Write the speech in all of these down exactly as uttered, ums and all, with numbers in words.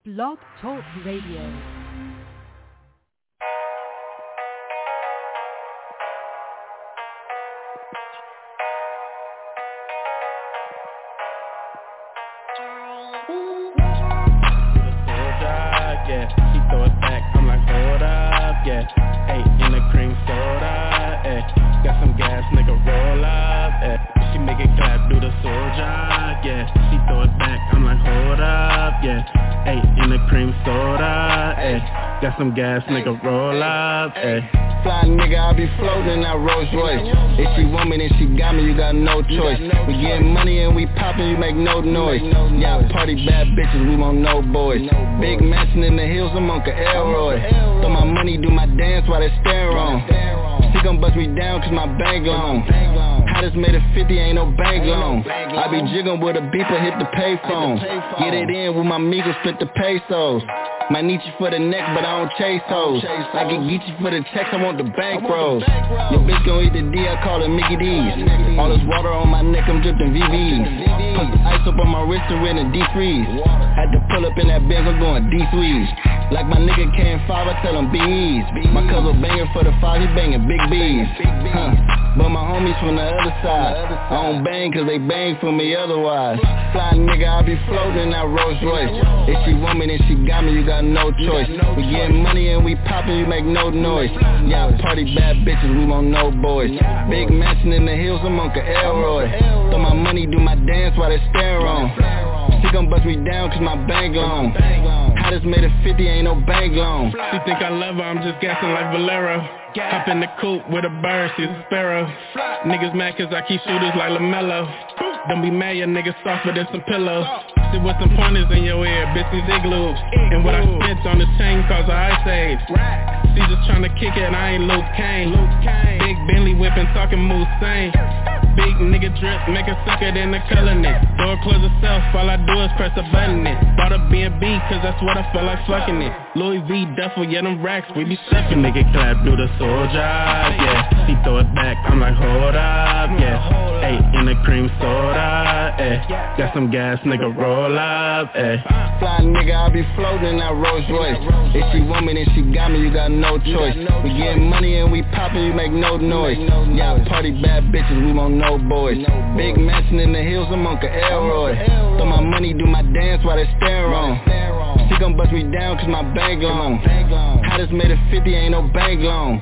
Blog Talk Radio. Yeah, she throw it back, I'm like, hold up, yeah. Hey, in the cream soda, eh. Got some gas, nigga, roll up, eh. She make it clap, do the soldier, yeah. She throw it back, I'm like, hold up, yeah. Hey, in the cream soda, eh. Got some gas, nigga, roll up, eh. Fly nigga, I be floating out Rolls Royce. If she want me, then she got me, you got no choice. We getting money and we poppin', you make no noise. Y'all party bad bitches, we want no boys. Big mansion in the hills, I'm Uncle Elroy. Throw my money, do my dance while they stare on. She gon' bust me down cause my bank long. Hottest made a fifty, ain't no bank loan. I be jiggin' with a beeper, hit the payphone. Get it in with my amigos, split the pesos. Might need you for the neck, but I don't chase hoes. I can get you for the checks, I want the bank rolls. Your bitch gon' eat the D, I call it Mickey D's. All this water on my neck, I'm drippin' V V's. Put the ice up on my wrist and in a deep freeze. Had to pull up in that Benz, I'm going D-Sweeze. Like my nigga came five, I tell him be easy. My cousin bangin' for the five, he bangin' big B's. Huh. But my homies from the other side, I don't bang cause they bang for me otherwise. Fly nigga, I be floating out Rolls Royce. If she want me, then she got me, you got no choice. We getting money and we poppin', you make no noise. Y'all party bad bitches, we want no boys. Big mansion in the hills, I'm Uncle Elroy. Throw my money, do my dance while they stare on. She gon' bust me down cause my bank long. Hottest made a fifty, ain't no bank loan. She think I love her, I'm just gassing like Valero. Hop in the coupe with a bird, she's a sparrow. Niggas mad cause I keep shooters like LaMelo. Don't be mad, your niggas softer than some pillows. Sit with some pointers in your ear, bitch, these igloos. And what I spent on this chain cause a ice age. She just tryna kick it, I ain't Luke Kane. Big Bentley whippin', talking moose sane. Big nigga drip, make a sucker then the color it. Door close itself, all I do is press a button it. Bought a B and B, cause that's what I feel like fucking it. Louis V duffel, yeah them racks, we be sucking. Nigga clap, do the soldier, yeah. She throw it back, I'm like, hold up, yeah. Hey, in the cream soda, eh. Got some gas, nigga, roll up, eh. Fly nigga, I be floating out Rolls Royce. If she want me, then she got me, you got no choice. We getting money and we poppin', you make no noise. Y'all party bad bitches, we want no boys. Big mansion in the hills, I'm Uncle Elroy. Throw my money, do my dance while they stare on. She gon' bust me down cause my bank long. Hottest made a fifty, ain't no bank loan.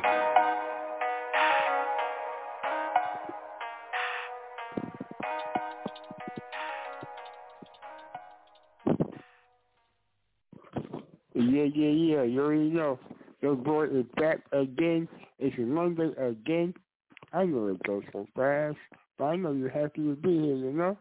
Yeah, yeah, yeah, you already know. Your boy is back again. It's Monday again. I know it goes so fast, but I know you're happy to be here, you know?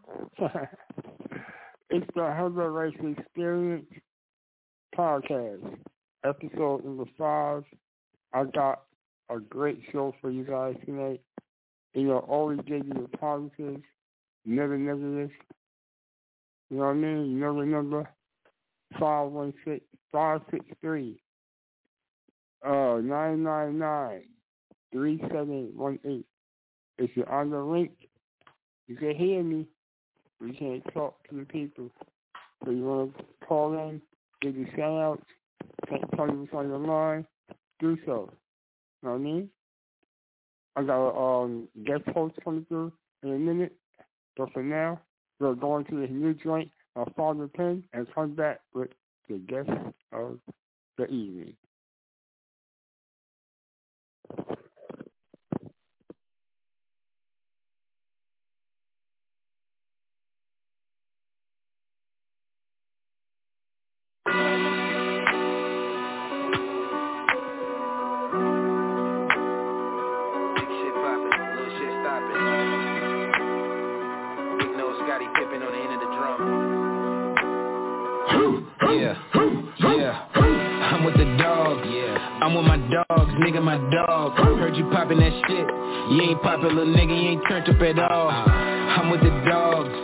It's the Hunger Race Experience podcast, episode number five. I got a great show for you guys tonight. You know, always give you the positives, never negatives. You know what I mean? You know the number? five one six, five six three, uh, nine nine nine, three seven one eight. If you're on the link, you can hear me. We can't talk to the people. So you want to call in, give your shout-outs, tell me what's on your line, do so. You know what I mean? I got a um, guest host coming through in a minute. But for now, we're going to this new joint. I'll follow the pen and come back with the guest of the evening. Yeah, yeah, I'm with the dogs, yeah, I'm with my dogs, nigga, my dog. Heard you poppin' that shit, you ain't popular, nigga, you ain't turned up at all. I'm with the dogs,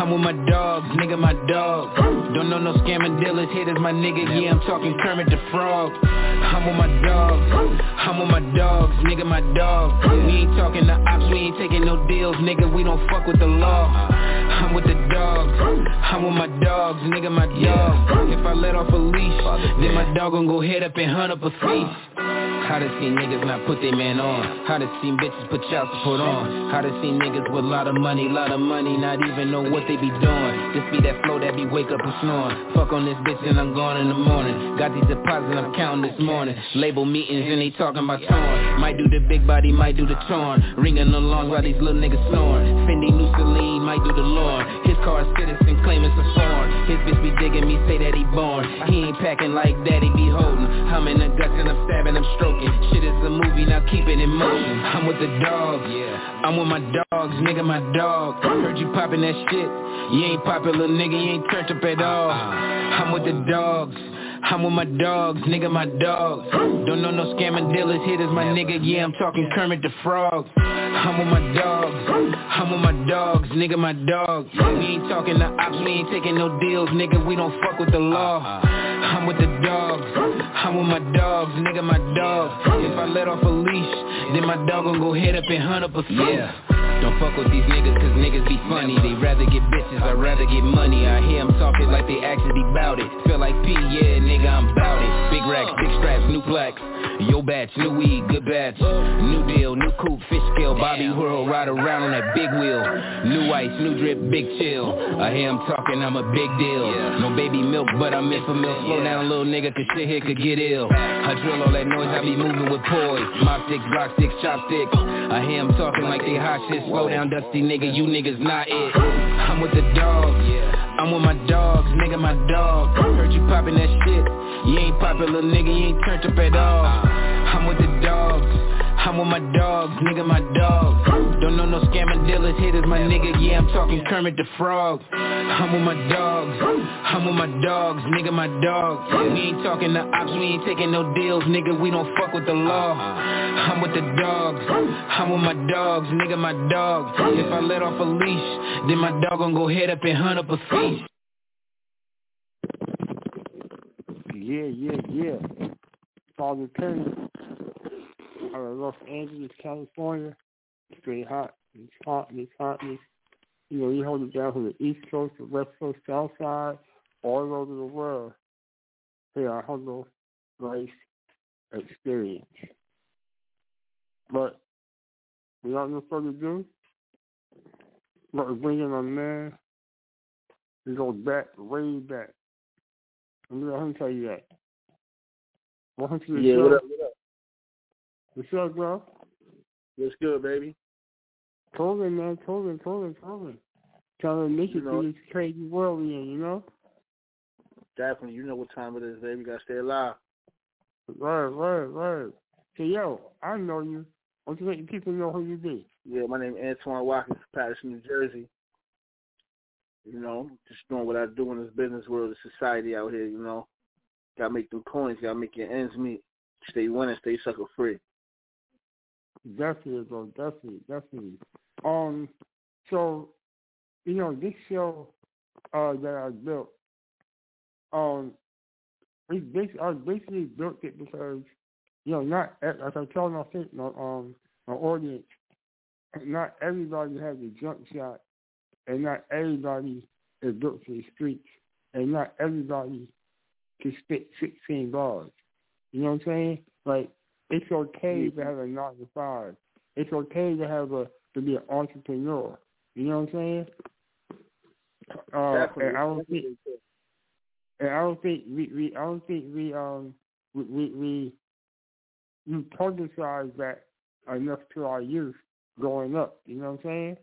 I'm with my dogs, nigga, my dogs. Don't know no scamming dealers, hitters, my nigga, yeah, I'm talking Kermit the Frog. I'm with my dogs, I'm with my dogs, nigga, my dogs. We ain't talking to ops, we ain't taking no deals, nigga, we don't fuck with the law. I'm with the dogs, I'm with my dogs, nigga, my dogs. If I let off a leash, then my dog gon' go head up and hunt up a feast. How to see niggas not put their man on. How to see bitches put child support on. How to see niggas with lot of money, lot of money, not even know what they be doing. This be that flow that be wake up and snoring. Fuck on this bitch and I'm gone in the morning. Got these deposits I'm counting this morning. Label meetings and they talking about torn. Might do the big body, might do the torn. Ringing along while these little niggas snoring. Fendi new Celine, might do the Lauren. His car is citizen, claim it's a foreign. His bitch be digging me, say that he born. He ain't packing like daddy be holding. I'm in the guts and I'm stabbing, I'm stroking. Shit is a movie, now keep it in motion. I'm with the dogs, yeah. I'm with my dogs, nigga, my dog. Heard you poppin' that shit. You ain't popular, nigga, you ain't turned up at all. I'm with the dogs. I'm with my dogs, nigga, my dogs. Don't know no scamming dealers, hitters, my nigga, yeah, I'm talking Kermit the Frog. I'm with my dogs, I'm with my dogs, nigga, my dogs. We ain't talking to ops, we ain't taking no deals, nigga, we don't fuck with the law. I'm with the dogs, I'm with my dogs, nigga, my dogs. If I let off a leash, then my dog gon' go head up and hunt up a feast. Yeah. Don't fuck with these niggas cause niggas be funny. They rather get bitches, I'd rather get money. I hear them talking like they actually bout it. Feel like P, yeah, nigga, I'm bout it. Big racks, big straps, new plaques. Yo batch, new weed, good batch. New deal, new coupe, fish scale. Bobby Whirl, ride around on that big wheel. New ice, new drip, big chill. I hear him talking, I'm a big deal. No baby milk, but I'm in for milk. Slow down, little nigga, cause shit here could get ill. I drill all that noise, I be moving with poise. Mop sticks, rock sticks, chopsticks. I hear him talking like they hot shit. Slow down, dusty nigga, you niggas not it. I'm with the dogs, I'm with my dogs, nigga, my dog. Heard you poppin' that shit. You ain't popular, nigga, you ain't turned up at all. I'm with the dogs, I'm with my dogs, nigga, my dogs. Don't know no scamming dealers, hitters, my nigga, yeah, I'm talking Kermit the Frog. I'm with my dogs, I'm with my dogs, nigga, my dogs. We ain't talking to ops, we ain't taking no deals, nigga, we don't fuck with the law. I'm with the dogs, I'm with my dogs, nigga, my dogs. If I let off a leash, then my dog gon' go head up and hunt up a feast. Yeah, yeah, yeah. Father Kenny out of Los Angeles, California. Straight hot. It's hot. It's hot. It's, you know, you hold it down from the East Coast, the West Coast, South Side, all over the world. Hey, I Hustle Race Experience. But without no further ado, what we're bringing on man, we go back, way back. I'm going to tell you that. Welcome to the yeah, show. what up, what up? What's up, bro? What's good, baby? Colin, man, Colin, Colin, Colin. Trying to make it through this crazy world we in, you know? Definitely. You know what time it is, baby. You got to stay alive. Right, right, right. So, yo, I know you. I want to let people know who you be. Yeah, my name is Antoine Watkins, Patterson, New Jersey. You know, just doing what I do in this business world, the society out here, you know. Got to make them coins. Got to make your ends meet. Stay winning, stay sucker free. Definitely, bro. Definitely, definitely. Um, so, you know, this show uh, that I built, um, we basically, I basically built it because, you know, not, as I tell my, my, um, my audience, not everybody has a jump shot, and not everybody is built for the streets, and not everybody can spit sixteen bars. You know what I'm saying? Like, it's okay to have a nine to five. It's okay to have a to be an entrepreneur. You know what I'm saying? Uh, and I don't think, and I don't think we, we I don't think we um we we we, we publicize that enough to our youth growing up. You know what I'm saying?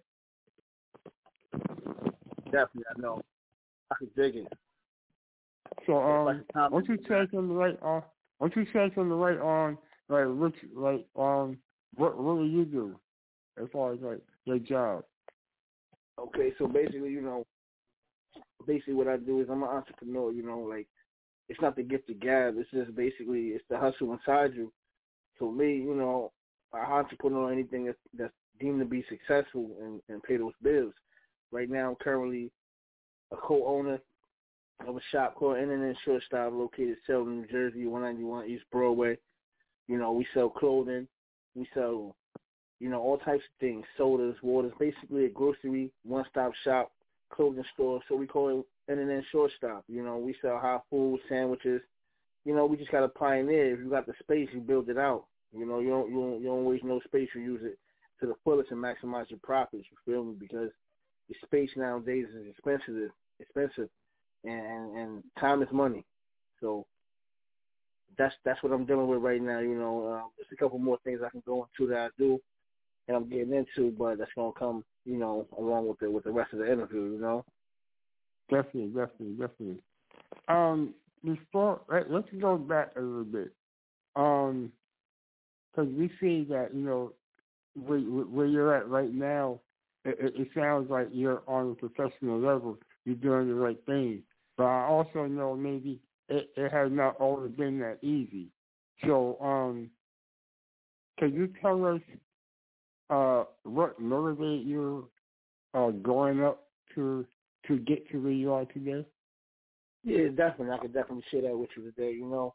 Definitely, I know. I can dig it. So um, once you take on the right on, once you take on the right on, like which like um, what what do you do as far as like your job? Okay, so basically, you know, basically what I do is I'm an entrepreneur. You know, like it's not the gift of gab. It's just basically it's the hustle inside you. So me, you know, an entrepreneur, anything that's, that's deemed to be successful and, and pay those bills. Right now, I'm currently a co-owner of a shop called Internet Shortstop located in Selden, New Jersey, one ninety-one East Broadway. You know, we sell clothing. We sell, you know, all types of things, sodas, waters, basically a grocery, one-stop shop, clothing store. So we call it Internet Shortstop. You know, we sell hot food, sandwiches. You know, we just got to pioneer. If you got the space, you build it out. You know, you don't, you don't, you don't waste no space. You use it to the fullest and maximize your profits. You feel me? Because the space nowadays is expensive, expensive, and and time is money. So that's that's what I'm dealing with right now. You know, uh, there's a couple more things I can go into that I do, and I'm getting into, but that's gonna come, you know, along with the with the rest of the interview. You know. Definitely, definitely, definitely. Um, before let, let's go back a little bit. Um. Because we see that, you know, where, where you're at right now, it, it sounds like you're on a professional level. You're doing the right thing. But I also know maybe it, it has not always been that easy. So, um, can you tell us uh, what motivated you uh, growing up to to get to where you are today? Yeah, definitely. I could definitely share that with you today, you know.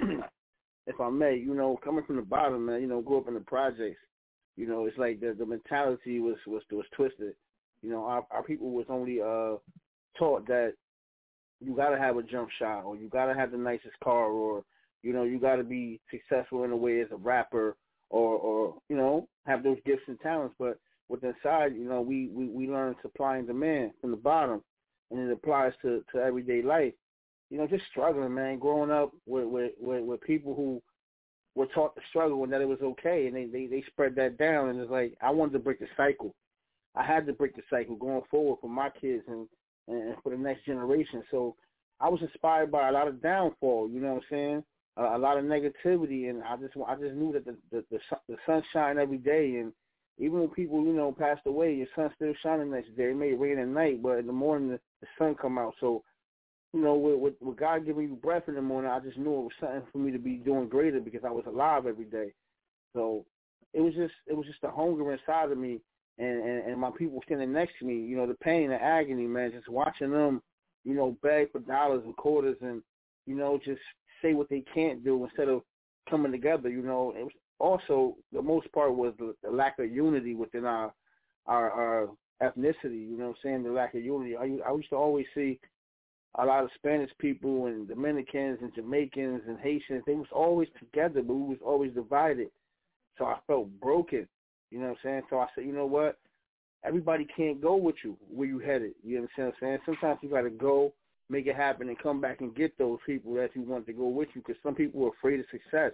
If I may, you know, coming from the bottom, man, you know, grew up in the projects, you know, it's like the the mentality was was was twisted. You know, our our people was only uh taught that you gotta have a jump shot, or you gotta have the nicest car, or you know, you gotta be successful in a way as a rapper, or or you know, have those gifts and talents. But with inside, you know, we we we learn supply and demand from the bottom, and it applies to to everyday life. You know, just struggling, man, growing up with, with, with, with people who were taught to struggle and that it was okay, and they, they, they spread that down, and it's like, I wanted to break the cycle. I had to break the cycle going forward for my kids and, and for the next generation. So I was inspired by a lot of downfall, you know what I'm saying, a, a lot of negativity, and I just I just knew that the, the, the, the sun shine every day, and even when people, you know, passed away, your sun still shining next day. It may rain at night, but in the morning the, the sun come out. So you know, with, with, with God giving you breath in the morning, I just knew it was something for me to be doing greater because I was alive every day. So it was just it was just a hunger inside of me, and, and, and my people standing next to me, you know, the pain, the agony, man, just watching them, you know, beg for dollars and quarters and, you know, just say what they can't do instead of coming together, you know. It was also, the most part was the, the lack of unity within our, our, our ethnicity, you know what I'm saying, the lack of unity. I, I used to always see a lot of Spanish people and Dominicans and Jamaicans and Haitians, they was always together, but we was always divided. So I felt broken, you know what I'm saying? So I said, you know what? Everybody can't go with you where you headed, you understand what I'm saying? Sometimes you got to go, make it happen, and come back and get those people that you want to go with you, because some people were afraid of success.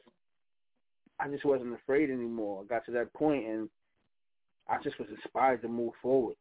I just wasn't afraid anymore. I got to that point, and I just was inspired to move forward.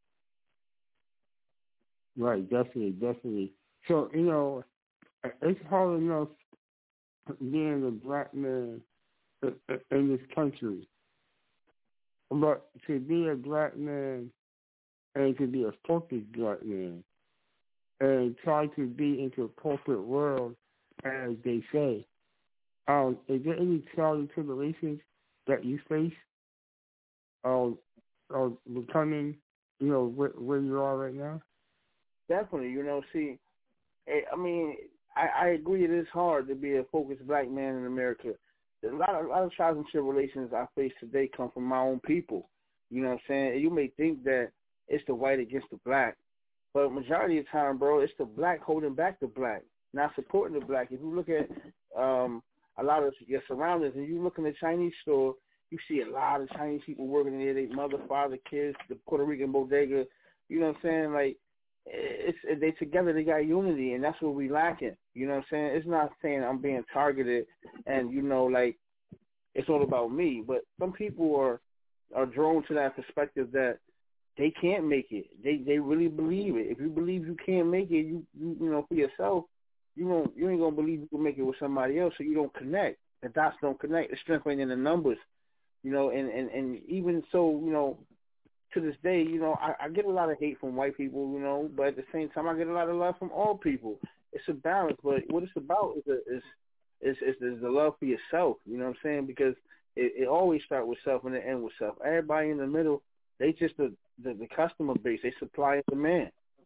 Right, definitely, definitely. So, you know, it's hard enough being a black man in this country. But to be a black man and to be a focused black man and try to be into a corporate world, as they say, um, is there any trials and tribulations that you face of, of becoming, you know, where, where you are right now? Definitely, you know, see, I mean, I, I agree it is hard to be a focused black man in America. A lot of, a lot of trials and tribulations I face today come from my own people. You know what I'm saying? You may think that it's the white against the black, but majority of the time, bro, it's the black holding back the black, not supporting the black. If you look at um, a lot of your surroundings, and you look in the Chinese store, you see a lot of Chinese people working in there, their mother, father, kids, the Puerto Rican bodega. You know what I'm saying? Like, it's they together, they got unity, and that's what we lacking. You know what I'm saying? It's not saying I'm being targeted and, you know, like, it's all about me. But some people are are drawn to that perspective that they can't make it. They they really believe it. If you believe you can't make it, you you, you know, for yourself, you don't you ain't gonna believe you can make it with somebody else, so you don't connect. The dots don't connect. The strength ain't in the numbers. You know, and, and, and even so, you know, to this day, you know, I, I get a lot of hate from white people, you know, but at the same time, I get a lot of love from all people. It's a balance, but what it's about is a, is, is, is, is the love for yourself, you know what I'm saying? Because it, it always starts with self and it ends with self. Everybody in the middle, they just the, the, the customer base. They supply and demand.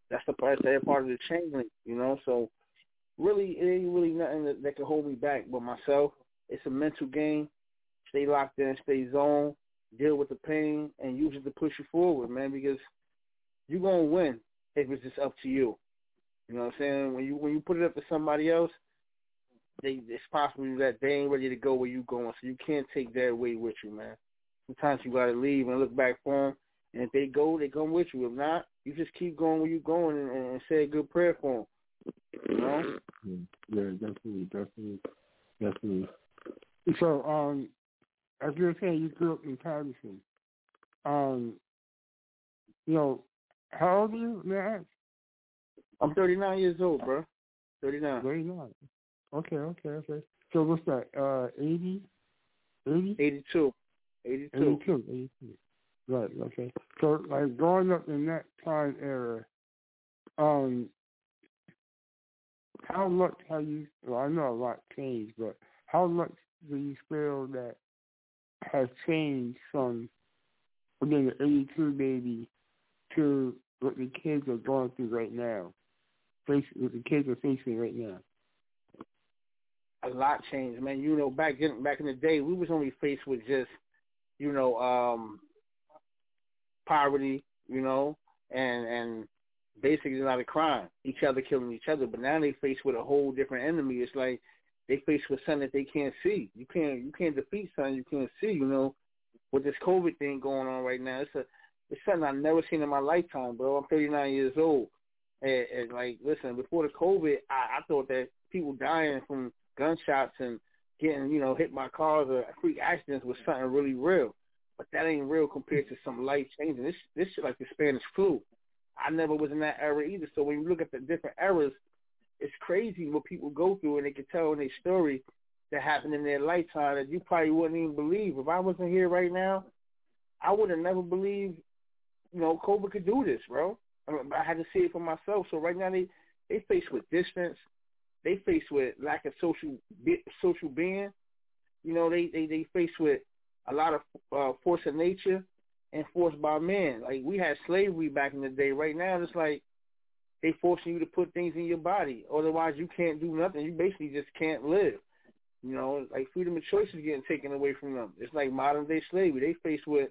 That's the part, that part of the chain link, you know. So really, it ain't really nothing that, that can hold me back but myself. It's a mental game. Stay locked in, stay zoned, deal with the pain, and use it to push you forward, man, because you're going to win if it's just up to you. You know what I'm saying? When you when you put it up to somebody else, they, it's possible that they ain't ready to go where you going, so you can't take that away with you, man. Sometimes you got to leave and look back for them, and if they go, they come with you. If not, you just keep going where you're going and, and say a good prayer for them, you know? Yeah, definitely, definitely, definitely. So, um, as you were saying, you grew up in Patterson. Um, you know, how old are you, may I ask? I'm thirty-nine years old, bro. thirty-nine. thirty-nine. Okay, okay, okay. So what's that, uh, eighty? eighty? eighty-two. eighty-two. eighty-two, eighty-two. Right, okay. So, like, growing up in that time era, um, how much have you, well, I know a lot changed, but how much do you feel that has changed from within the eighty-two baby to what the kids are going through right now, face, what the kids are facing right now? A lot changed, man. You know, back in, back in the day, we was only faced with just, you know, um, poverty, you know, and and basically a lot of crime, each other killing each other. But now they faced with a whole different enemy. It's like they faced with something that they can't see. You can't you can't defeat something you can't see. You know, with this COVID thing going on right now, it's a it's something I've never seen in my lifetime, bro. I'm thirty-nine years old, and, and like, listen, before the COVID, I, I thought that people dying from gunshots and getting, you know, hit by cars or freak accidents was something really real. But that ain't real compared to some life changing. This this shit like the Spanish flu. I never was in that era either. So when you look at the different eras, it's crazy what people go through, and they can tell in their story that happened in their lifetime that you probably wouldn't even believe. If I wasn't here right now, I would have never believed, you know, COVID could do this, bro. I mean, I had to see it for myself. So right now they they faced with distance. They faced with lack of social social being. You know, they, they, they faced with a lot of uh, force of nature enforced by men. Like, we had slavery back in the day. Right now, it's like they forcing you to put things in your body. Otherwise, you can't do nothing. You basically just can't live. You know, like freedom of choice is getting taken away from them. It's like modern-day slavery. They faced with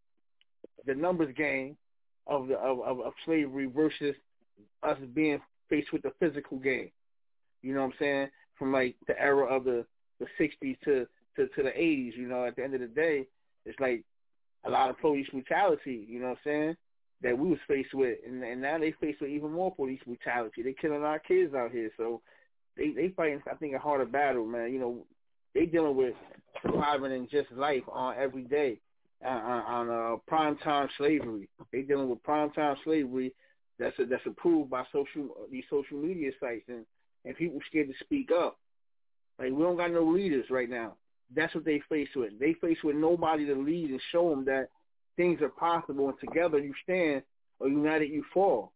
the numbers game of, the, of, of, of slavery versus us being faced with the physical game. You know what I'm saying? From like the era of the, the sixties to, to, to the eighties, you know, at the end of the day, it's like a lot of police brutality, you know what I'm saying, that we was faced with. And, and now they faced with even more police brutality. They killing our kids out here. So they, they fighting, I think, a harder battle, man. You know, they dealing with surviving in just life on every day uh, on, on uh, prime time slavery. They dealing with prime time slavery that's a, that's approved by social these social media sites. And And people scared to speak up. Like, we don't got no leaders right now. That's what they face with. They face with nobody to lead and show them that things are possible, and together you stand, or united you fall.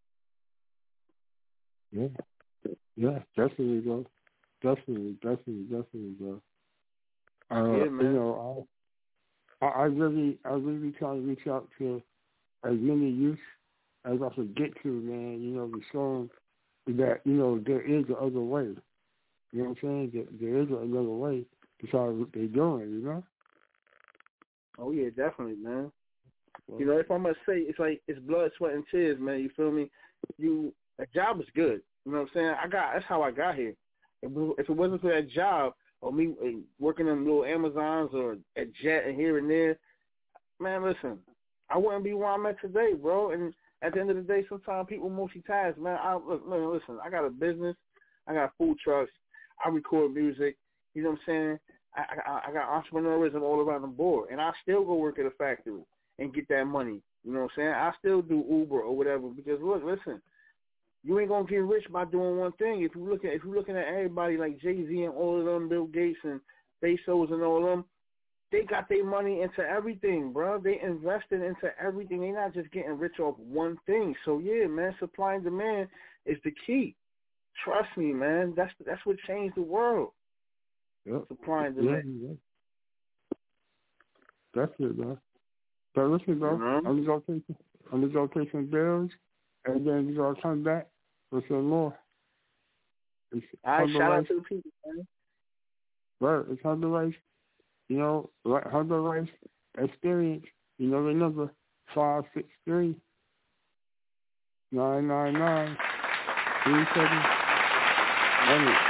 Yeah. Yeah, definitely, bro. Definitely, definitely, definitely, bro. Uh, yeah, man. You know, I, I really, I really try to reach out to as many youth as I could get to, man, you know, to show them that, you know, there is another way. You know what I'm saying? There, there is another way to try what they're doing, you know? Oh, yeah, definitely, man. Well, you know, if I must say, it's like, it's blood, sweat, and tears, man, you feel me? You, a job is good. You know what I'm saying? I got, that's how I got here. If, if it wasn't for that job, or me working in little Amazons or at Jet and here and there, man, listen, I wouldn't be where I'm at today, bro. And at the end of the day, sometimes people multitask, man. I, look, man, listen, I got a business. I got food trucks. I record music. You know what I'm saying? I, I, I got entrepreneurism all around the board. And I still go work at a factory and get that money. You know what I'm saying? I still do Uber or whatever because, look, listen, you ain't going to get rich by doing one thing. If, you look at, if you're looking at everybody like Jay-Z and all of them, Bill Gates and Bezos and all of them, they got their money into everything, bro. They invested into everything. They're not just getting rich off one thing. So, yeah, man, supply and demand is the key. Trust me, man. That's that's what changed the world. Yep. Supply and demand. Yeah, yeah. That's it, bro. But listen, bro, mm-hmm. I'm just gonna take I'm just gonna take some bills, And then we're going to come back with some more. It's All right, shout Rice. out to the people, man. Right, it's Hunter Rice. You know, like Hunter Rice experience. You know the number five six three nine nine nine three seven one eight.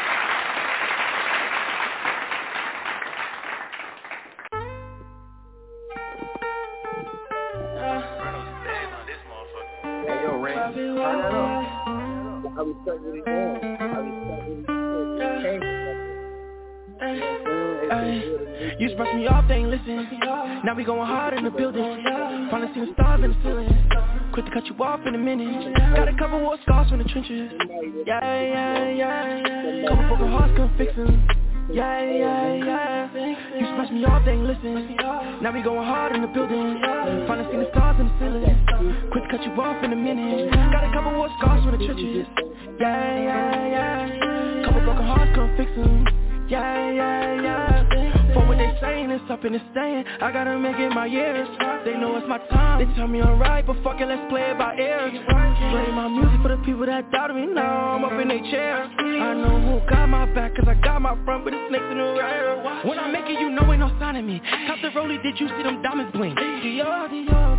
Hey, yo, Ray, turn that up. I respect what he's doing. I respect what he's doing. Ay, you sprung me off, they ain't listen. Now we going hard in the building. Finally see the stars in the ceiling. Quick to cut you off in a minute. Got a couple war scars from the trenches. Yeah, yeah, yeah. Couple broken hearts couldn't fix them. Yeah, yeah, yeah. You sprung me off, they ain't listen. Now we going hard in the building. Finally see the stars in the ceiling. Quick to cut you off in a minute. Got a couple war scars from the trenches. Yeah, yeah, yeah. Couple broken hearts couldn't fix them. Yeah, yeah, yeah. For what they saying, it's up and it's staying. I gotta make it my years. They know it's my time. They tell me I'm right, but fuck it, let's play it by ear. Play my music for the people that doubted me. Now I'm up in their chairs. I know who got my back, cause I got my front, but it's snakes in the rear. When I make it, you know ain't no sign of me. Top the rollie, did you see them diamonds blink? Dior, Dior,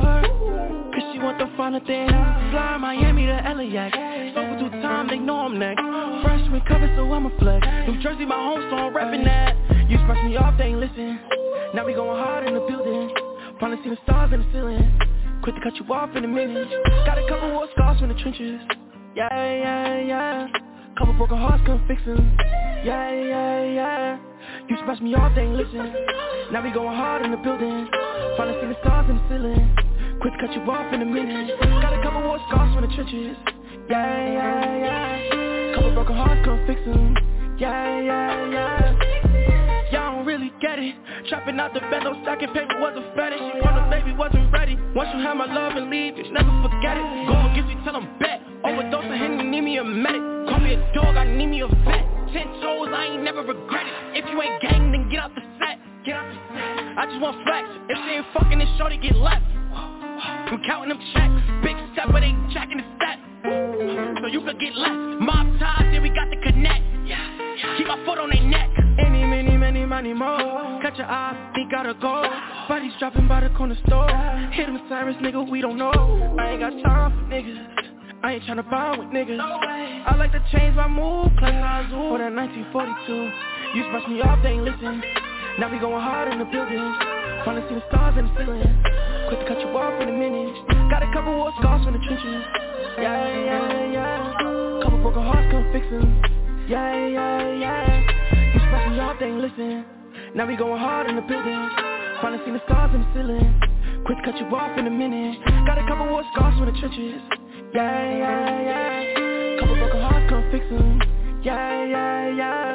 Dior. Cause she want the finer thing. Fly Miami to L A X. Over through time, they know I'm next. Fresh recovered, so I'm a flex. New Jersey, my home, so I'm reppin' that. You sprung me off, they ain't listen. Now we going hard in the building. Finally see the stars in the ceiling. Quick to cut you off in a minute. Got a couple war scars from the trenches. Yeah, yeah, yeah. Couple broken hearts couldn't fix them. Yeah, yeah, yeah. You sprung me off, they ain't listen. Now we going hard in the building. Finally see the stars in the ceiling. Quick to cut you off in a minute. Got a couple war scars from the trenches. Yeah, yeah, yeah. Couple broken hearts couldn't fix them. Yeah, yeah, yeah. Y'all don't really get it. Trapping out the bed, no stacking paper was a fetish. She want a baby, wasn't ready. Once you have my love and leave, you never forget it. Go against me, tell them bet. Overdose of Henny, need me a medic. Call me a dog, I need me a vet. Ten toes, I ain't never regret it. If you ain't gang, then get out the set. Get out the set. I just want flex. If she ain't fucking, then shorty get left. I'm counting them checks. Big step, but ain't jacking the step. So you could get left. Mob ties, then we got the connect. Keep my foot on their neck. Any, many, many, money more. Catch your eye, think gotta go. Bodies dropping by the corner store. Hit him Cyrus, nigga, we don't know. I ain't got time for niggas. I ain't tryna bond with niggas. I like to change my mood, class for that nineteen forty-two. You sprung me off, they ain't listen. Now we going hard in the building. Finally see the stars in the ceiling. Quick to cut you off in a minute. Got a couple war scars from the trenches. Yeah, yeah, yeah. Couple broken hearts couldn't fix them. Yeah, yeah, yeah. You sprung me off, they ain't listen. Now we going hard in the building. Finally see the stars in the ceiling. Quick to cut you off in a minute. Got a couple war scars from the trenches. Yeah, yeah, yeah. Couple broken hearts couldn't fix them. Yeah, yeah, yeah.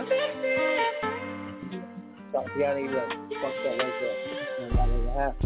Yeah, they like, fuck that like that.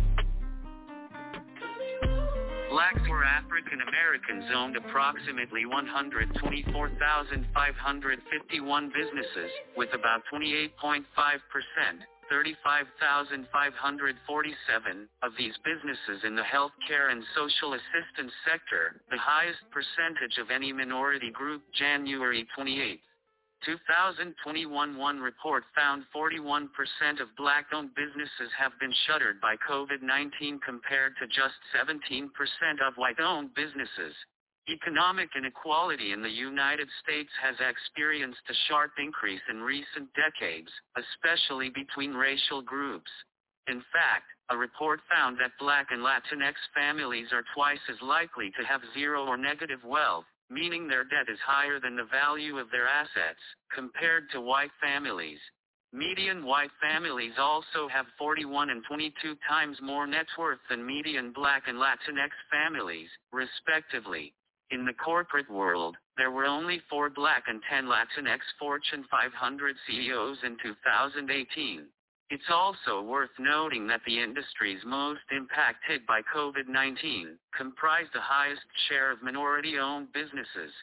Blacks or African Americans owned approximately one hundred twenty-four thousand five hundred fifty-one businesses, with about twenty-eight point five percent, thirty-five thousand five hundred forty-seven, of these businesses in the healthcare and social assistance sector, the highest percentage of any minority group. January twenty-eighth. two thousand twenty-one one report found forty-one percent of black-owned businesses have been shuttered by COVID nineteen compared to just seventeen percent of white-owned businesses. Economic inequality in the United States has experienced a sharp increase in recent decades, especially between racial groups. In fact, a report found that Black and Latinx families are twice as likely to have zero or negative wealth, meaning their debt is higher than the value of their assets, compared to white families. Median white families also have forty-one and twenty-two times more net worth than median Black and Latinx families, respectively. In the corporate world, there were only four Black and ten Latinx Fortune five hundred C E Os in two thousand eighteen. It's also worth noting that the industries most impacted by COVID nineteen comprise the highest share of minority-owned businesses.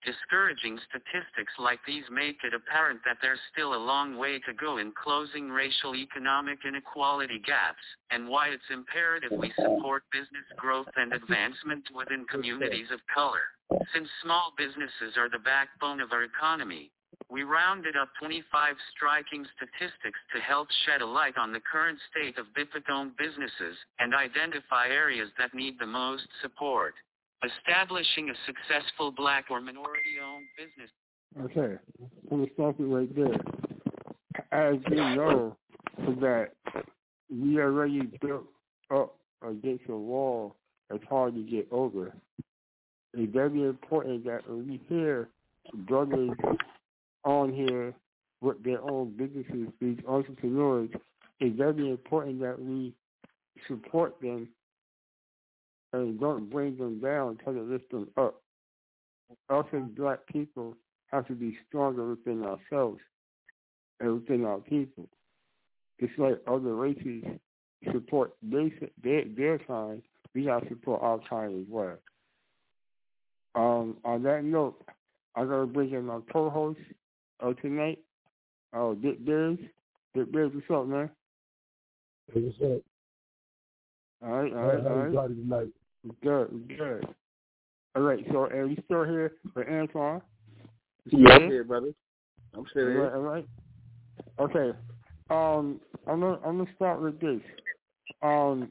Discouraging statistics like these make it apparent that there's still a long way to go in closing racial economic inequality gaps, and why it's imperative we support business growth and advancement within communities of color. Since small businesses are the backbone of our economy, we rounded up twenty-five striking statistics to help shed a light on the current state of B I P A-owned businesses and identify areas that need the most support. Establishing a successful black or minority-owned business. Okay, I'm going to stop it right there. As you know, that we already built up against a wall that's hard to get over. It's very important that when we hear brothers on here with their own businesses, these entrepreneurs, it's very important that we support them and don't bring them down, try to lift them up. Us as black people have to be stronger within ourselves and within our people. Just like other races support their, their, their kind, we got to support our kind as well. Um, on that note, I'm going to bring in my co-host of tonight, uh, Dick Beers. Dick Beers, what's up, man? Hey, what's up? All right, all right, all right. Tonight? Good, good. All right, so are we still here for Antoine? Yeah, I'm here, brother. I'm still all here. Right, all right. Okay. Um, I'm gonna I'm gonna start with this. Um,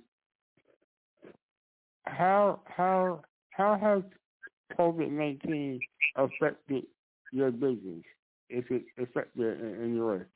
how how how has COVID nineteen affected your business? If it affected it in any way?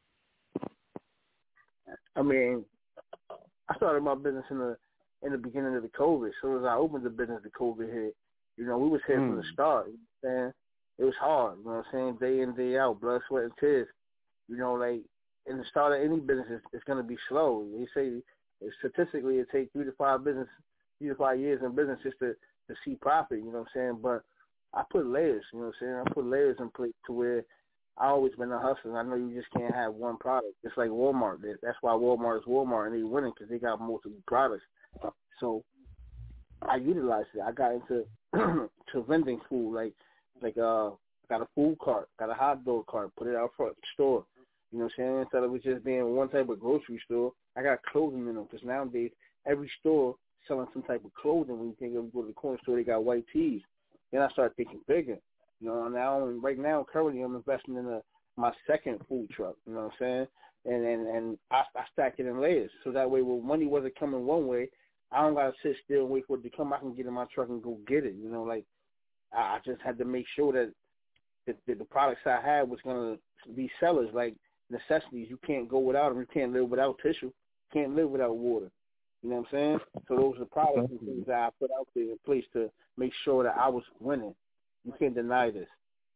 I mean, I started my business in the in the beginning of the COVID. As soon as I opened the business, the COVID hit. You know, we was here mm. from the start. You know what I'm saying? It was hard. You know what I'm saying? Day in, day out, blood, sweat, and tears. You know, like, in the start of any business, it's, it's going to be slow. They say statistically it takes three to five business, three to five years in business just to, to see profit. You know what I'm saying? But I put layers. You know what I'm saying? I put layers in place to where I always been a hustler. I know you just can't have one product. It's like Walmart. That's why Walmart is Walmart, and they winning because they got multiple products. So I utilized it. I got into to vending food, like like uh, got a food cart, got a hot dog cart, put it out front store. You know what I'm saying? Instead of it just being one type of grocery store, I got clothing in them because nowadays every store selling some type of clothing. When you think of go to the corner store, they got white tees. Then I started thinking bigger. You know, now right now currently I'm investing in a, my second food truck. You know what I'm saying? And and and I, I stack it in layers so that way when money wasn't coming one way, I don't gotta sit still and wait for it to come. I can get in my truck and go get it. You know, like I, I just had to make sure that the, the, the products I had was gonna be sellers, like necessities. You can't go without them. You can't live without tissue. You can't live without water. You know what I'm saying? So those are the products and things that I put out there in place to make sure that I was winning. You can't deny this.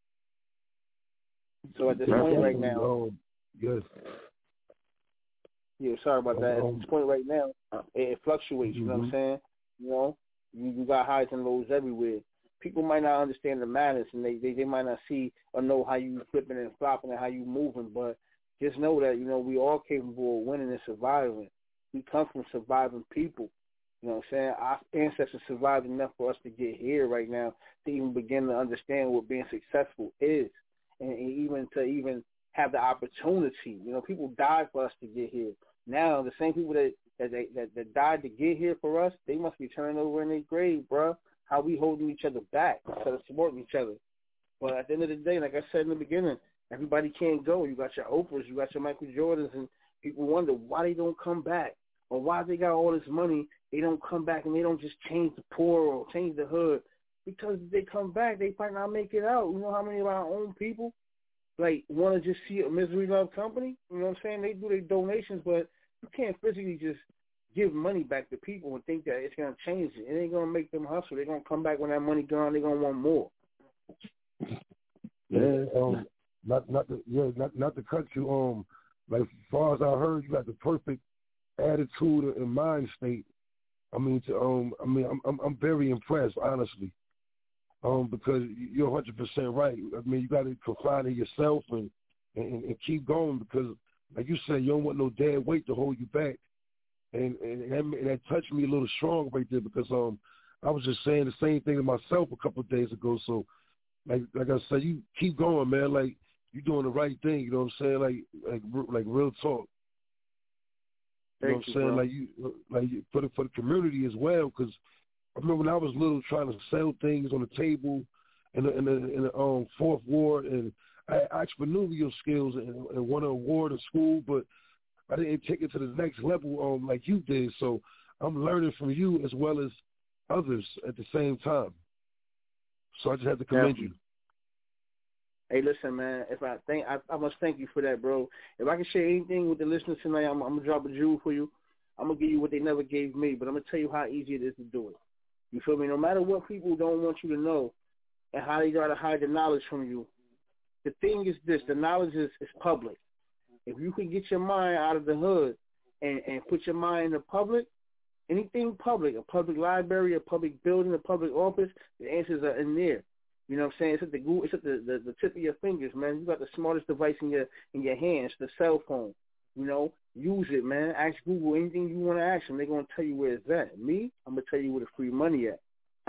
So at this point right now, yes. Yeah, sorry about that. At this point right now, it, it fluctuates. You know what I'm saying? You know, you, you got highs and lows everywhere. People might not understand the madness, and they, they, they might not see or know how you flipping and flopping and how you moving. But just know that, you know, we all capable of winning and surviving. We come from surviving people. You know what I'm saying? Our ancestors survived enough for us to get here right now to even begin to understand what being successful is, and, and even to even have the opportunity. You know, people died for us to get here. Now, the same people that that, that that died to get here for us, they must be turning over in their grave, bro. How we holding each other back instead of supporting each other. But at the end of the day, like I said in the beginning, everybody can't go. You got your Oprahs, you got your Michael Jordans, and people wonder why they don't come back or why they got all this money, they don't come back and they don't just change the poor or change the hood. Because if they come back, they might not make it out. You know how many of our own people like want to just see a misery love company? You know what I'm saying? They do their donations, but you can't physically just give money back to people and think that it's going to change it. It ain't going to make them hustle. They're going to come back when that money gone. They're going to want more. Yeah, um, not not to yeah, not not to cut you. Um, like as far as I heard, you got the perfect attitude and mind state. I mean, to um, I mean, I'm I'm, I'm very impressed, honestly. Um, because you're one hundred percent right. I mean, you got to confide in yourself and, and and keep going because, like you said, you don't want no dead weight to hold you back. And and, and, that, and that touched me a little strong right there because um, I was just saying the same thing to myself a couple of days ago. So like like I said, you keep going, man. Like you doing the right thing. You know what I'm saying? Like like like real talk. You know what I'm saying? Bro. Like you like for the for the community as well. Because I remember when I was little, trying to sell things on the table in the in the, in the um, fourth ward, and I had entrepreneurial skills and, and won an award in school, but I didn't take it to the next level um, like you did. So I'm learning from you as well as others at the same time. So I just have to commend yeah. you. Hey, listen, man. If I think I, I must thank you for that, bro. If I can share anything with the listeners tonight, I'm, I'm gonna drop a jewel for you. I'm gonna give you what they never gave me, but I'm gonna tell you how easy it is to do it. You feel me? No matter what people don't want you to know and how they try to hide the knowledge from you, the thing is this: the knowledge is, is public. If you can get your mind out of the hood and, and put your mind in the public, anything public, a public library, a public building, a public office, the answers are in there. You know what I'm saying? It's at the Google, it's at the, the, the tip of your fingers, man. You got the smartest device in your in your hands, the cell phone. You know, use it, man. Ask Google anything you want to ask them. They're gonna tell you where it's at. Me, I'm gonna tell you where the free money at.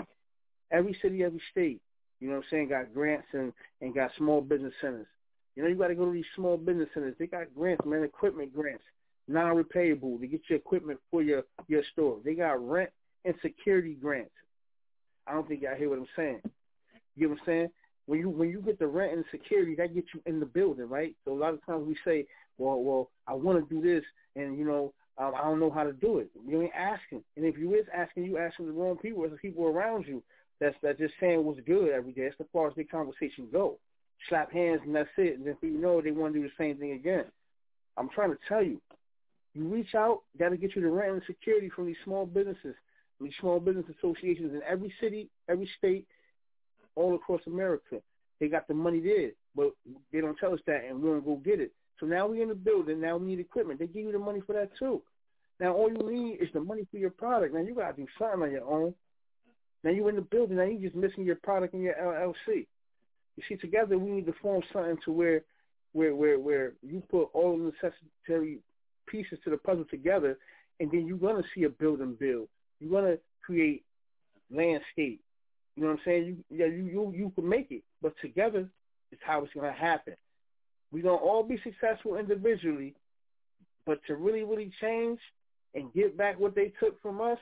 Every city, every state, you know what I'm saying, got grants and, and got small business centers. You know, you got to go to these small business centers. They got grants, man, equipment grants, non-repayable to get your equipment for your, your store. They got rent and security grants. I don't think y'all hear what I'm saying. You know what I'm saying? When you when you get the rent and security, that gets you in the building, right? So a lot of times we say, well, well, I want to do this, and, you know, um, I don't know how to do it. You ain't asking. And if you is asking, you asking the wrong people. It's the people around you that's, that's just saying what's good every day. That's as far as the conversation go. Slap hands and that's it. And then you know they want to do the same thing again. I'm trying to tell you, you reach out, got to get you the rent and security from these small businesses, these small business associations in every city, every state, all across America. They got the money there, but they don't tell us that, and we don't go get it. So now we're in the building. Now we need equipment. They give you the money for that too. Now all you need is the money for your product. Now you got to do something on your own. Now you're in the building. Now you're just missing your product in your L L C. You see, together we need to form something to where, where, where, where you put all the necessary pieces to the puzzle together, and then you're gonna see a building build. You're gonna create landscape. You know what I'm saying? You, yeah, you, you, you can make it, but together is how it's gonna happen. We're gonna all be successful individually, but to really, really change and get back what they took from us,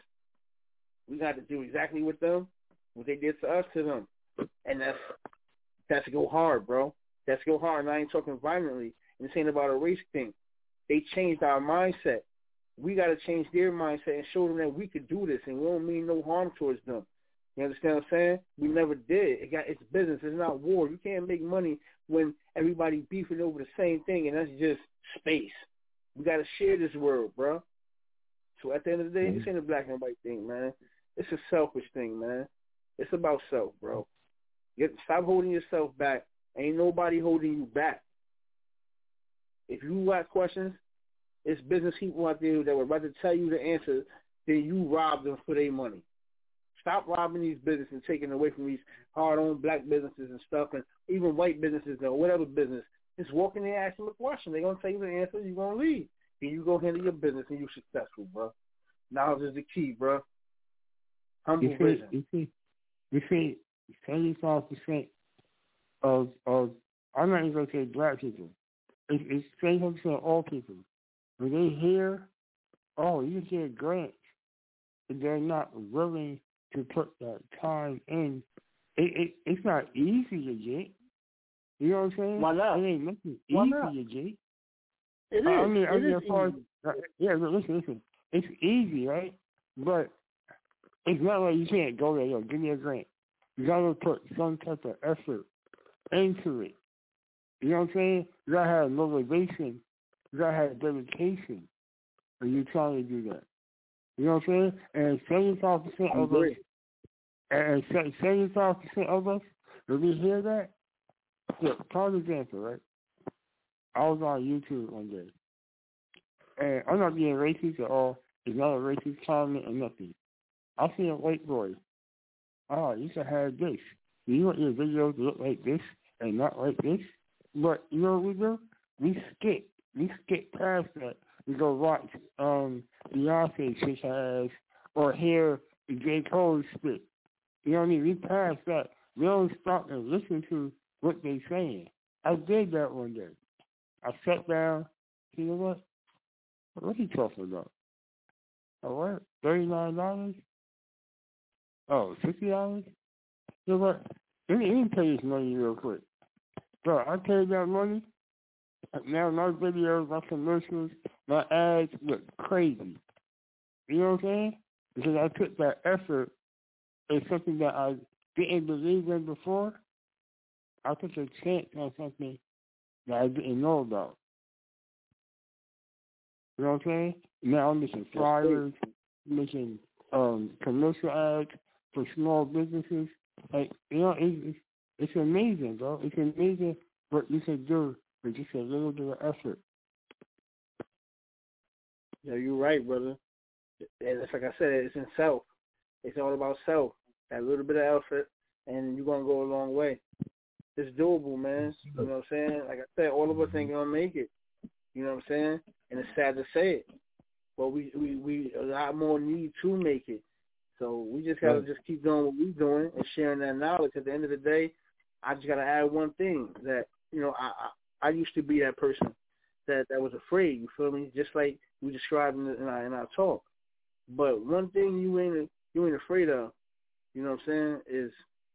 we got to do exactly what them, what they did to us, to them, and that's. That's go hard, bro. That's go hard. And I ain't talking violently. And this ain't about a race thing. They changed our mindset. We got to change their mindset and show them that we could do this, and we don't mean no harm towards them. You understand what I'm saying? We never did. It got it's business. It's not war. You can't make money when everybody beefing over the same thing, and that's just space. We got to share this world, bro. So at the end of the day, mm-hmm. this ain't a black and white thing, man. It's a selfish thing, man. It's about self, bro. Get, stop holding yourself back. Ain't nobody holding you back. If you got questions, it's business people out there that would rather tell you the answer than you rob them for their money. Stop robbing these businesses and taking away from these hard-owned black businesses and stuff, and even white businesses or whatever business. Just walk in there and ask them a question. They're going to tell you the answer. You're going to leave. And you go handle your business, and you're successful, bro. Knowledge is the key, bro. Humble you see, vision. You see, you see, seventy-five percent of, of, I'm not even going to say black people, it's, it's seventy-five percent of all people. When they hear, oh, you get grants, and they're not willing to put that time in, it, it, it's not easy to get. You know what I'm saying? Why not? It ain't nothing Why easy not? to get. It is. I mean, it I mean, is as far as, easy. yeah, but listen, listen. It's easy, right? But it's not like you can't go there, yo, give me a grant. You gotta put some type of effort into it. You know what I'm saying? You gotta have motivation. You gotta have dedication when you're trying to do that. You know what I'm saying? And seventy-five percent of us, and seventy-five percent of us, when we hear that, look, prime example, right? I was on YouTube one day, and I'm not being racist at all. It's not a racist comment or nothing. I see a white boy. Oh, you should have this. You want your videos to look like this and not like this? But you know what we do? We skip. We skip past that. We go watch um, Beyonce shake her ass or hear J. Cole spit. You know what I mean? We pass that they don't stop and listen to what they're saying. I did that one day. I sat down, you know what? What are you talking about? Oh, what? thirty-nine dollars? Oh, sixty dollars? You know what? Let me, let me pay this money real quick. Bro, I paid that money. Now my videos, my commercials, my ads look crazy. You know what I'm saying? Because I took that effort in something that I didn't believe in before. I took a chance on something that I didn't know about. You know what I'm saying? Now I'm making flyers, making um, commercial ads for small businesses. Like, you know, it's, it's, it's amazing, bro. It's amazing what you can do with just a little bit of effort. Yeah, you're right, brother. And it's like I said, it's in self. It's all about self. That little bit of effort, and you're going to go a long way. It's doable, man. You know what I'm saying? Like I said, all of us ain't going to make it. You know what I'm saying? And it's sad to say it. But we, we, we a lot more need to make it. So we just got to just keep doing what we're doing and sharing that knowledge. At the end of the day, I just got to add one thing that, you know, I, I I used to be that person that, that was afraid, you feel me? Just like we described in, the, in, our, in our talk. But one thing you ain't you ain't afraid of, you know what I'm saying, is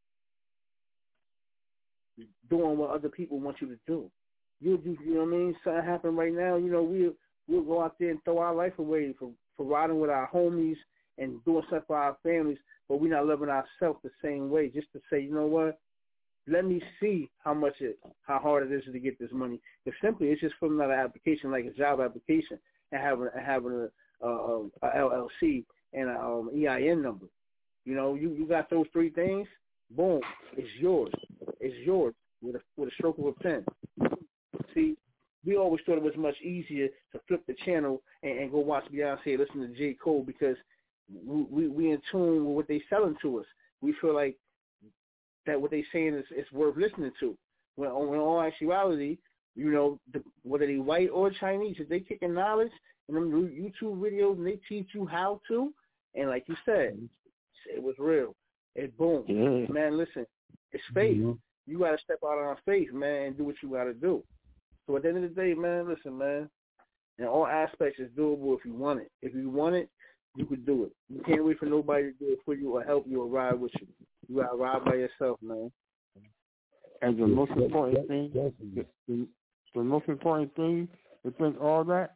doing what other people want you to do. You do, you know what I mean? Something happen right now, you know, we'll, we'll go out there and throw our life away for, for riding with our homies and doing stuff for our families, but we're not loving ourselves the same way, just to say, you know what, let me see how much it, how hard it is to get this money. If simply it's just filling out an application like a job application and having, having a, a, a L L C and a um, E I N number. You know, you, you got those three things, boom, it's yours. It's yours with a, with a stroke of a pen. See, we always thought it was much easier to flip the channel and, and go watch Beyonce, listen to J. Cole, because we, we, we in tune with what they selling to us. We feel like that what they saying is, is worth listening to. When, when in all actuality, you know, the, whether they white or Chinese, if they kicking knowledge in them YouTube videos and they teach you how to, and like you said, it was real. It boom. Yeah. Man, listen, it's faith. Mm-hmm. You got to step out on faith, man, and do what you got to do. So at the end of the day, man, listen, man, in all aspects, it's doable if you want it. If you want it, you could do it. You can't wait for nobody to do it for you or help you or ride with you. You got to ride by yourself, man. And the most important thing, the, the, the most important thing within all that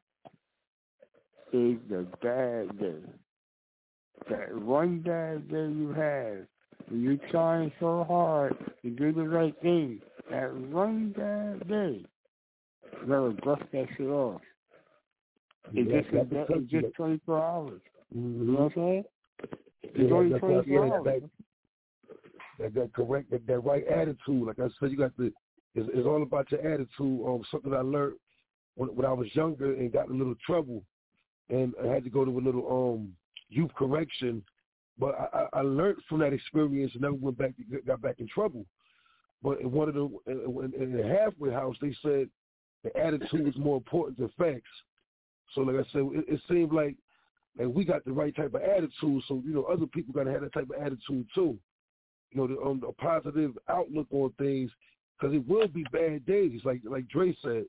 is the bad day. That one bad day you have, when you're trying so hard to do the right thing, that one bad day, you gotta dust that shit off. It's yeah, just, that, it's just twenty-four hours. Mm-hmm. You know what I'm saying? It's yeah, only twenty-four yeah, hours. That, that, that correct, that, that right attitude. Like I said, you got the, it's, it's all about your attitude. Um, something I learned when, when I was younger and got in a little trouble, and I had to go to a little um youth correction. But I, I learned from that experience and never went back, got back in trouble. But in one of the, in, in the halfway house, they said the attitude is more important than facts. So like I said, it, it seemed like, like we got the right type of attitude. So, you know, other people got to have that type of attitude too. You know, the, um, a positive outlook on things, because it will be bad days, like like Dre said.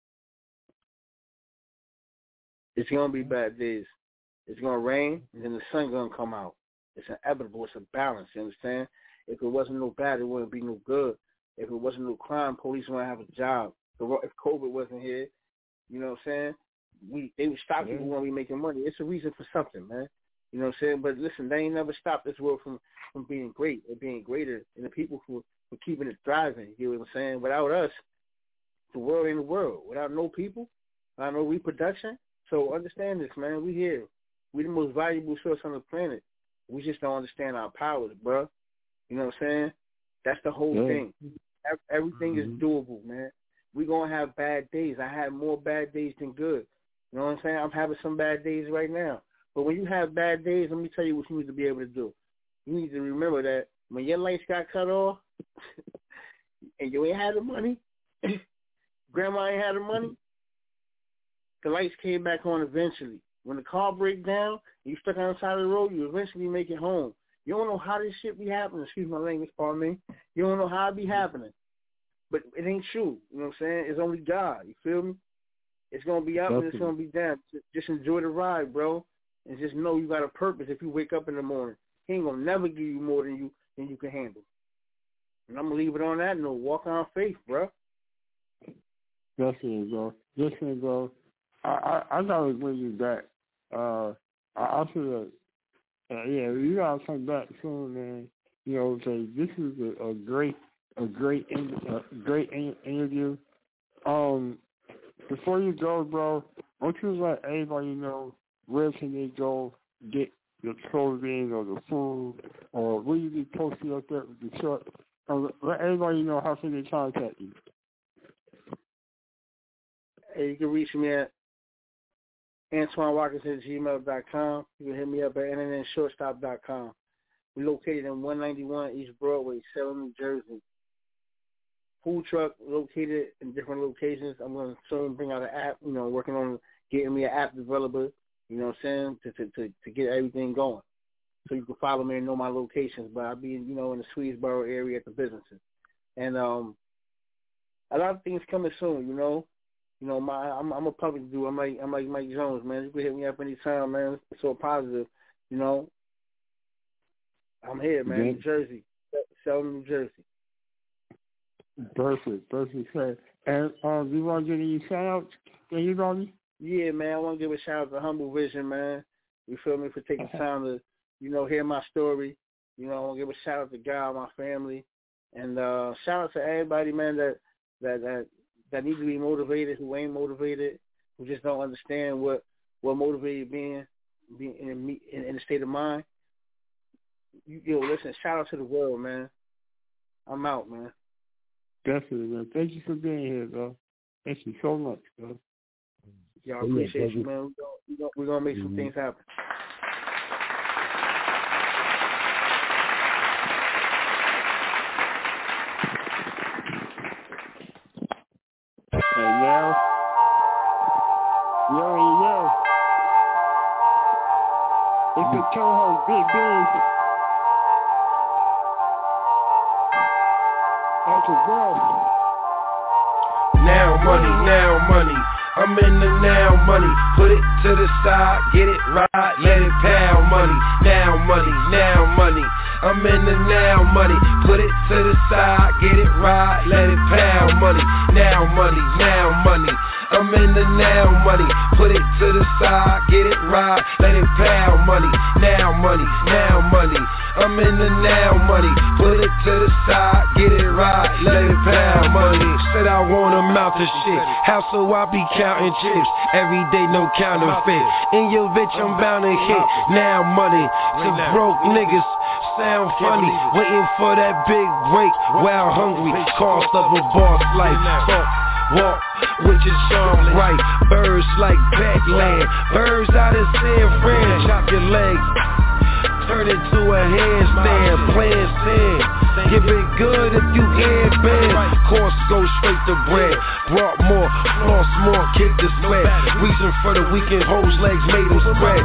It's going to be bad days. It's going to rain, and then the sun going to come out. It's inevitable. It's a balance, you understand? If it wasn't no bad, it wouldn't be no good. If it wasn't no crime, police wouldn't have a job. If COVID wasn't here, you know what I'm saying? We They would stop people when we making money. It's a reason for something, man. You know what I'm saying? But listen, they ain't never stopped this world from, from being great and being greater, and the people for, for keeping it thriving. You know what I'm saying? Without us, the world ain't the world. Without no people, without no reproduction. So understand this, man. We here. We the most valuable source on the planet. We just don't understand our powers, bro. You know what I'm saying? That's the whole yeah. thing. Everything mm-hmm. is doable, man. We're going to have bad days. I had more bad days than good. You know what I'm saying? I'm having some bad days right now. But when you have bad days, let me tell you what you need to be able to do. You need to remember that when your lights got cut off and you ain't had the money, grandma ain't had the money, the lights came back on eventually. When the car breaks down, you stuck on the side of the road, you eventually make it home. You don't know how this shit be happening. Excuse my language, pardon me. You don't know how it be happening. But it ain't true. You know what I'm saying? It's only God. You feel me? It's going to be up Definitely. and it's going to be down. Just enjoy the ride, bro. And just know you got a purpose if you wake up in the morning. He ain't going to never give you more than you than you can handle. And I'm going to leave it on that note. Walk on faith, bro. Definitely, bro. Definitely, bro. I, I, I got to bring you back. Uh, I, I feel like, uh, yeah, you got to come back soon, man. You know, because this is a, a great, a great, a great interview. Um, before you go, bro, won't you let everybody know where can they go get the clothing or the food, or will you be posting up there with the truck? Or let everybody know how can they contact you. Hey, you can reach me at Antoine Watkins at gmail dot com. You can hit me up at internet shortstop dot com. We're located in one ninety-one East Broadway, Salem, New Jersey. Food truck located in different locations. I'm going to soon bring out an app, you know, working on getting me an app developer, you know what I'm saying, to, to, to, to get everything going. So you can follow me and know my locations. But I'll be, you know, in the Swedesboro area at the businesses. And um, a lot of things coming soon, you know. You know, my I'm, I'm a public dude. I'm like I'm like Mike Jones, man. You can hit me up anytime, man. It's so positive, you know. I'm here, man. Yeah. New Jersey, Salem, New Jersey. Perfect, perfect. And um, do you want to give any shout outs to anybody? Yeah, man. I want to give a shout out to Humble Vision, man. You feel me, for taking time to, you know, hear my story. You know, I want to give a shout out to God, my family, and uh, shout out to everybody, man, that that that. that need to be motivated, who ain't motivated, who just don't understand what what motivated being, being in, in, in a state of mind. You, yo, listen, shout out to the world, man. I'm out, man. Definitely, man. Thank you for being here, bro. Thank you so much, bro. Yeah, I appreciate you, man. We're gonna, we're gonna make mm-hmm. some things happen. And now, you already know, it's the co-host, Big Big. That's a bro. Now money, now money. I'm in the now money. Put it to the side, get it right, let it pound money. Now money, now money. I'm in the now money. Put it to the side, get it right, let it pound money. Now money, now money. I'm in the now money. Put it to the side, get it right, let it pound money. Now money, now money. I'm in the now money. Put it to the side, get it right, let it pound money. Said I want a mouth of shit. How so I be counting chips? Every day no counterfeit. In your bitch I'm bound to hit. Now money to broke niggas. Sound funny, waiting for that big break. While hungry, cost of a boss life. Talk, walk with your charm right. Birds like backland. Birds out of San Fran. Chop your legs, turn it to a handstand. Playing sand, give it good if you can't bend. Course go straight to bread. Brought more, floss more, kick the sweat. Reason for the weekend, hoes legs made them spread.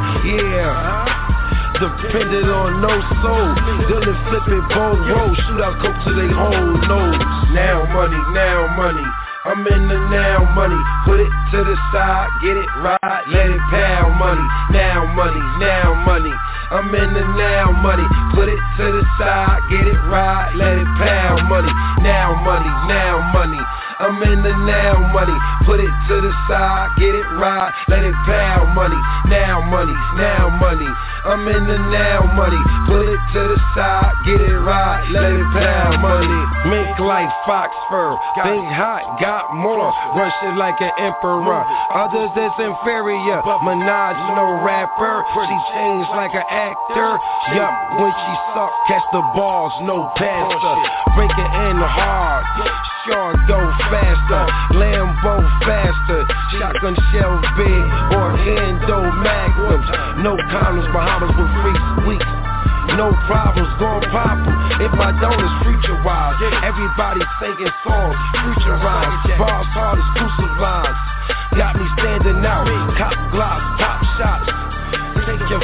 Yeah. Dependent on no soul, Dylan flipping bold roll, shoot out coke to they whole nose. Now money, now money. I'm in the now money. Put it to the side, get it right, let it pound money. Now money, now money. I'm in the now money. Put it to the side, get it right, let it pound money. Now money, now money. I'm in the now money. Put it to the side, get it right, let it pound money. Now money, now money. I'm in the now money. Put it to the side, get it right, let it pound money. Mink like fox fur, think hot, got more. Run shit like an emperor. Others that's inferior. Minaj no rapper, she changed like an actor. Yup, when she suck, catch the balls, no passer. Break it in hard, sure go faster. Lambo faster, shotgun shell big or endo magnums. No condoms, Bahamas with freaks weeks. No problems, gon' pop em. If I don't, it's future wise. Everybody singing songs, future rhymes. Bars hard, exclusive lines. Got me standing out, cop glocks, top shots. Take your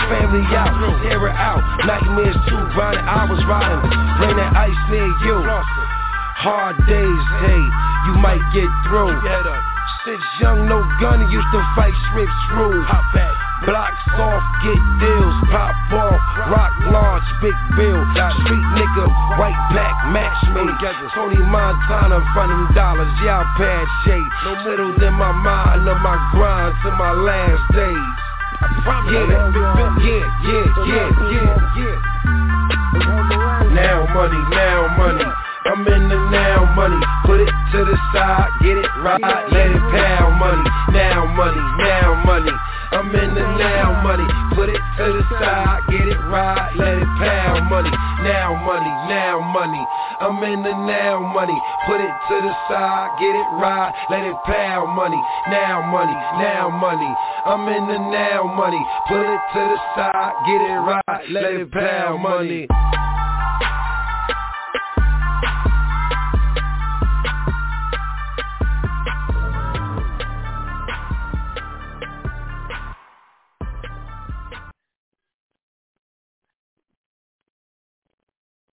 family out, tear it out. Nightmares too, grinding, I was riding. Bring that ice near you. Hard days, hey, you might get through. Since young, no gun, used to fight strips through. Blocks off, get deals, pop off, rock launch, big bill. Street nigga, white pack, match made. Tony Montana, frontin' dollars, y'all pad shade. Settled in my mind of my grind to my last days. Yeah, yeah, yeah, yeah, yeah, yeah. Now money, now money. I'm in the now money, put it to the side, get it right, let it pound money, now money, now money. I'm in the now money, put it to the side, get it right, let it pound money, now money, now money. I'm in the now money, put it to the side, get it right, let it pound money, now money, now money. I'm in the now money, put it to the side, get it right, let it pound money.